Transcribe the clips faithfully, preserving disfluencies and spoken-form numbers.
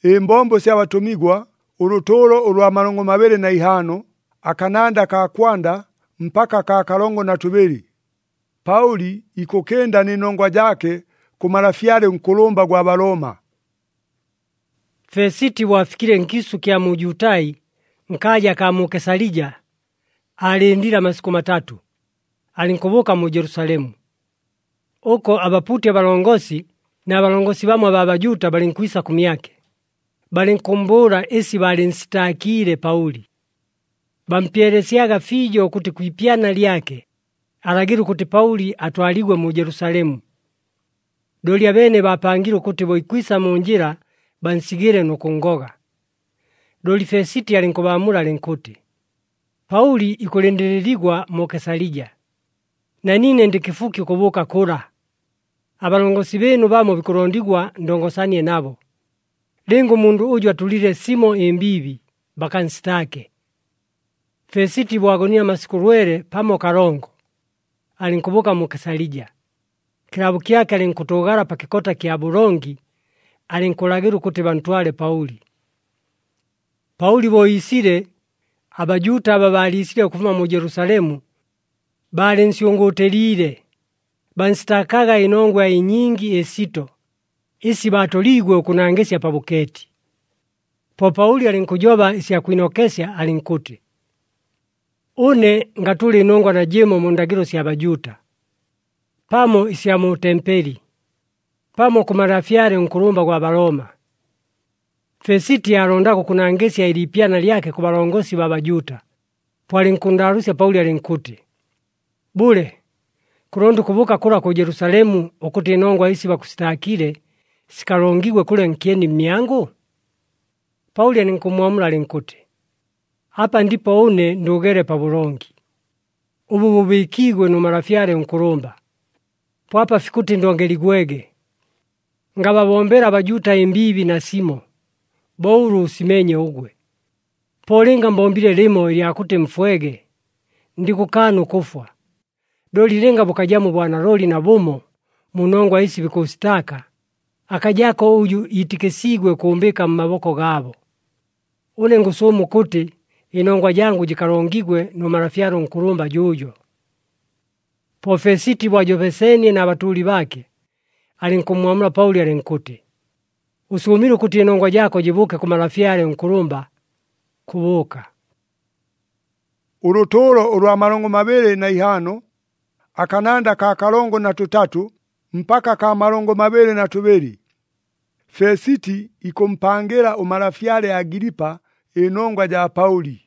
Imbombo sya batumigwa urutoro urwa marongo mabere na ihano akananda ka kwanda mpaka ka kalongo na tubiri. Pauli ikokenda n'inongwa jake kumarafyale nkulumba gwa Baroma. Fesiti wafikire nkisu kya mujutai nkaja ka mu Kesalija alindira masiku matatu. Alinkubuka mu Yerusalemu. Oko abaputi abalongosi na abalongosi bamwe b'Abajuta balinkwisa kumyake. Balinkumbura esi balinstakire Pauli. Bampyeresyaga fijo kuti kwipyana lyake alagira kuti Pauli atwaligwe mu Yerusalemu. Doli abene bapangire kuti boikwisa mu njira bansigire nukungoga. Doli Fesiti alinkubamula alinkuti, Pauli ikulendereligwa mu Kesalija. Na nine ndikifuki kubuka kura. Abalongosi benu bamo bikurondigwa ndongosanie nabo. Lengo mundu uju atulire simo embibi bakansitake. Fesiti bwagonia masiku rwere pamo karongo. Alinkubuka mu Kesalija. Kilabu kyake alinkutogara pa kikota kya Burongi. Alinkulagiru kuti bantwale Pauli. Pauli boisire Abajuta aba balisire okuvuma mu Yerusalemu balensyongotelire bansitakaga inongwa inyingi esito isi batoligwe okunangesya pabuketi. Po Pauli alinkujoba isi akwinokesya alinkuti, une ngatuli inongwa na jemo mu ndagiro sya Abajuta pamo isi ya mu tempeli pamo kumarafyale nkulumba gwa Baroma. Fesiti alondako kunangesya ilipyana lyake ku balongosi b'Abajuta. Po alinkundarusya Pauli alinkuti, bule kulonda kubuka kula ku Yerusalemu okuti inongwa isi bakustakire sikalongigwe kule nkyeni myangu? Pauli alinkumwamula alinkuti, hapa ndipo une ndugere pa Burongi. Ubu bubikigwe nu marafyale nkulumba. Po hapa fikuti ndongeligwege. Ngababombera Abajuta imbibi na simo. Bouru usimenye ugwe. Polinga mbombile limo ili akute mfwege. Ndikukanu kufwa. Doli lenga bukajamu bwana roli na bumo. Munongwa isi bikustaka. Akajako uju itikesigwe kuumbika mmaboko gabo. Une ngusumu kuti inongwa jangu jikalongigwe no marafyaro nkulumba jujo. Po Fesiti wajoveseni na batuli bake. Alinkumwamula Pauli alinkuti, usumiru kuti inongwa jako jibuke ku marafyale nkulumba kubuka. Urutoro urwa marongo mabere na ihano akananda ka kalongo na tutatu mpaka ka marongo mabere na tubiri. Fesiti ikumpangera umarafyale Agiripa inongwa ja Pauli.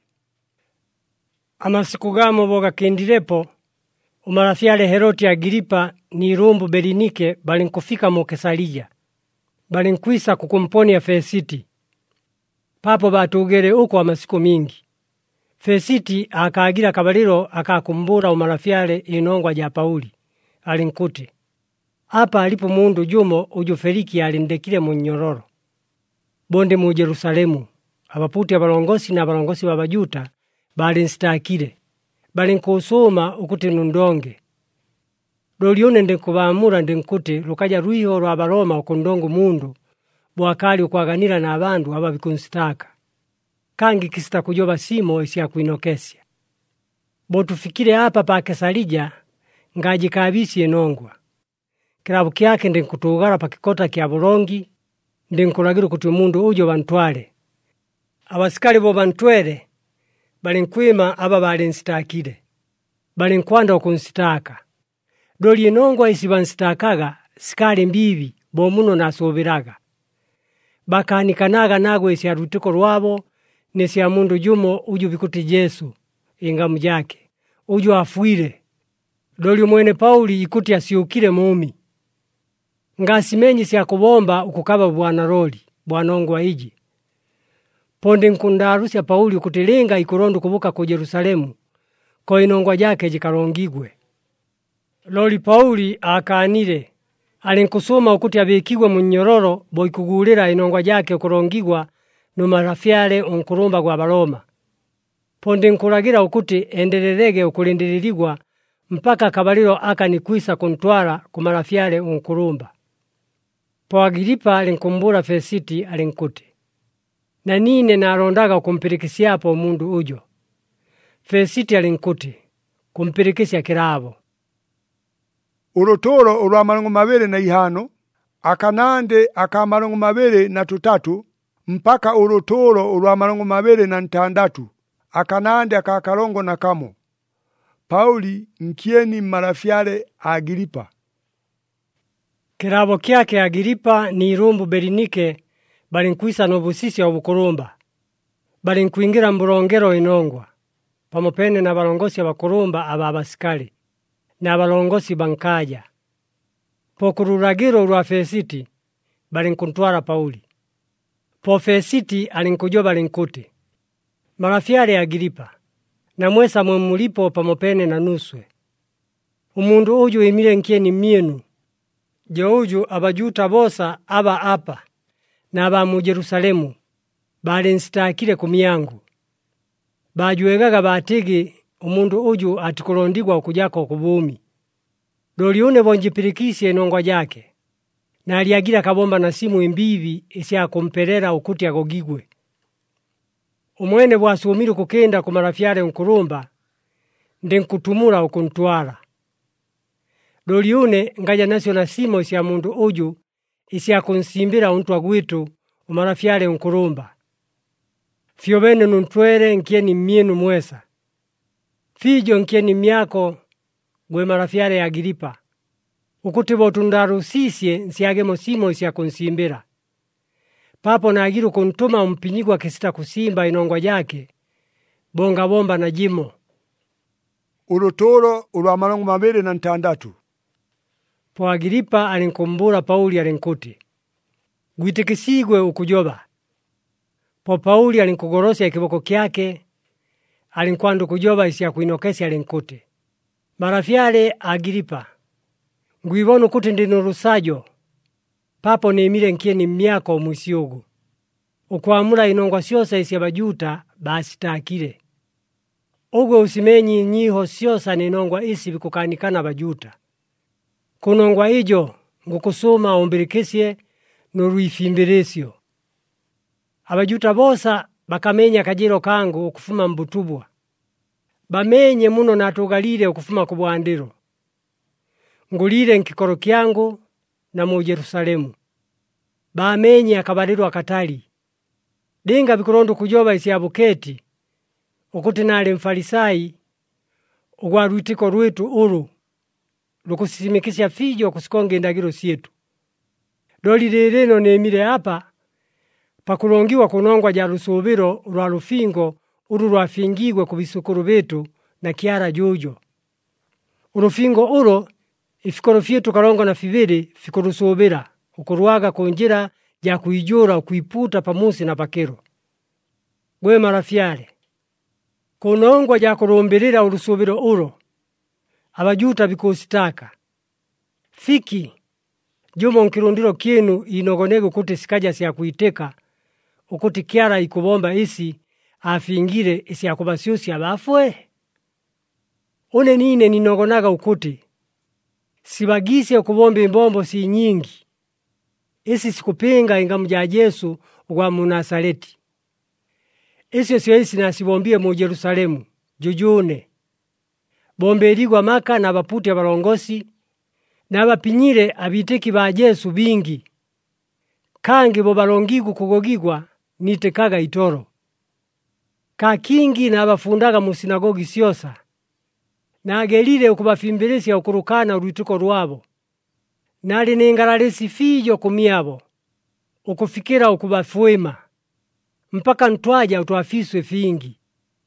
Amasiku gamo boga kendirepo umarafyale Heroti Agiripa ni rumbu Belinike balinkufika mu Kesalija. Balinkwisa kukumponia Fesiti. Papo batugere uko amasiku mingi. Fesiti akaagira kabaliro akakumbura umarafyale inongwa ja Pauli. Alinkuti, hapa alipo mundu jumo uju Feliki alindekile mu nyororo. Bonde mu Yerusalemu. Abaputi abalongosi na abalongosi b'Abajuta balinstakire. Balinkusuma ukuti nundonge. Dolione ndikubamura ndinkuti lukaja ruiho rwa Baroma okundongo mundu bwakali ukwaganira na abandu aba bikunsitaka. Kangi kisita kujoba simo isi akwinokesya. Botufikire hapa pa Kesalija ngaji kabisi enongwa. Kilabu kyake ndinkutugara pa kikota kya Burongi ndinkulagiru kuti mundu ujo bantwale. Abasikali bo bantwele balinkwima aba balinsitakire. Balinkwanda okunsitaka. Doli enongwa isi bansitakaga sikali mbibi bomuno nasoberaga. Bakanikanaga nagwe isi arutiko rwabo nesi ya mundu jumo uju bikuti Jesu ingamu jake. Uju afuire. Doli mwene Pauli ikuti asiukire mumi. Ngasimenyi si akubomba ukukaba bwana roli, bwanongwa iji. Ponde nkundarusya Pauli ukutilinga ikurondu kubuka ku Yerusalemu, ko inongwa jake jikalongigwe. Loli Pauli akaanire, alinkusuma ukuti abikigwe mu nyororo boikugulira inongwa jake ukurongigwa no marafyale unkurumba gwa Baroma. Ponde nkulagira ukuti endelelege ukulindiriligwa mpaka kabaliro akanikwisa kuntwala ku marafyale unkurumba. Po Agiripa alinkumbura Fesiti alinkuti, na nine nalondaga ukumpirikisyapo umundu ujo. Fesiti alinkuti, kumpirikisya kilavo. Urutoro ulwa malongo mabere na ihano, akanande aka malongo mabere na tutatu, mpaka urutoro ulwa malongo mabere na ntandatu, akanande aka kalongo na kamo. Pauli nkieni marafyale Agiripa. Kilavo kyake Agiripa ni irumbu Berenike balinkwisa n'obusisi obukulumba. Balinkwingira mbulongero inongwa, pamopene na balongosi abakulumba aba abasikali, na balongosi bankaja. Po luragiro lwa Fesiti, balinkuntwala Pauli. Po Fesiti alinkujo balinkuti, marafyale Agiripa, na mwesa mwe mulipo pamopene na nuswe. Umundu uju imile nkieni mienu, jo uju abajuta bosa aba apa, na aba mu Jerusalemu, balinstakile kumyangu. Bajuegaga batigi umundu uju atikulondigwa ukujako kubumi. Doliune bonjipirikisye inongwa jake, na aliagira kabomba na simu imbivi isya kumperera ukuti agogigwe. Umwene bwasumiru kukenda ku marafyale nkulumba, ndenkutumula ukuntwala. Doliune ngaja nasyo na simo isya mundu uju isya kunsimbira untwa gwitu umarafyale nkulumba. Fyo bene nuntwere nkieni mienu mwesa. Fijo nkieni myako gwe marafyale Agiripa. Ukuti botundarusisye nsyagemo simo isya kunsimbira. Papo na agiru kuntuma umpinyigwa kisita kusimba inongwa jake, bonga bomba na jimo. Urutoro ulwa malongo mabere na ntandatu. Po Agiripa alinkumbura Pauli alinkuti, gwitikisigwe ukujoba. Po Pauli alinkugorosya ikiboko kyake, alinkwandu kujoba isya kuinokesya alinkuti, marafyale Agiripa, ngwibonu ukuti ndinurusajo, papo nemile nkieni myako mwisyogu. Ukuamula inongwa syosa isya bajuta basitakile. Ugwe usimenyi nyiho syosa ninongwa isi bikukanikana bajuta. Kunongwa ijo ngukusuma umbirikisye nurwifimbirisyo. Abajuta bosa bakamenya kajiro kangu ukufuma mbutubwa. Bamenye muno natugalile ukufuma kubwandiro. Ngulile nkikoro kyangu na mu Jerusalemu. Bamenye akabaliro akatali. Dinga bikurondo kujoba isi abuketi, ukuti nale mfalisai, ugwa rwitiko rwetu uru, lukusisimikisya fijo kusikonge indagiro sietu. Doli leleno nemile hapa, pakulongiwa kunongwa ja rusubiro lwa rufingo uru lwafingigwe kubisukuru betu na kiara jujo. Urufingo uro, ifikoro fyetu kalongo na fibiri fikurusubira, ukuruaga kunjira ja kuijura kuiputa pamusi na pakero. Gwe marafyale, kunongwa ja kurumbirira urusubiro uro, abajuta bikusitaka. Fiki, jumo nkirundiro kienu inogonege ukuti sikaja siya kuiteka, ukuti kiara ikubomba isi afingire isi ya kubasiusi abafwe. Une nine ninogonaga ukuti, sibagise ukubomba imbombo si nyingi, isi sikupinga ingamu ja Yesu ugwa Munasareti. Isyo syo isi nasibombie mu Jerusalemu, jujune. Bombeligwa maka na baputi abalongosi, na bapinyire abiteki ba Yesu bingi. Kangi bo balongigu kugogigwa nitekaga itoro. Ka kingi na abafundaga mu sinagogi syosa. Na agelile ukubafimbirisya ukurukana urwituko rwabo. Nali ningalalesi fijo kumyabo, ukufikira ukubafuema, mpaka ntwaja utwafiswe fingi.